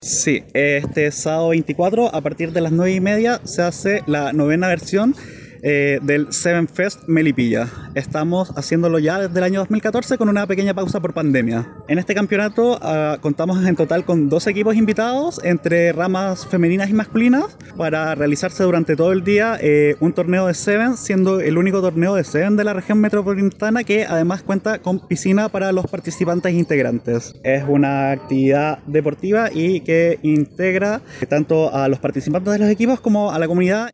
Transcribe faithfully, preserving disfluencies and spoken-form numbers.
Sí, este sábado veinticuatro a partir de las nueve y media se hace la novena versión eh, del Seven Fest Melipilla. Estamos haciéndolo ya desde el año dos mil catorce con una pequeña pausa por pandemia. En este campeonato uh, contamos en total con dos equipos invitados entre ramas femeninas y masculinas para realizarse durante todo el día eh, un torneo de Seven, siendo el único torneo de Seven de la región metropolitana que además cuenta con piscina para los participantes e integrantes. Es una actividad deportiva y que integra tanto a los participantes de los equipos como a la comunidad.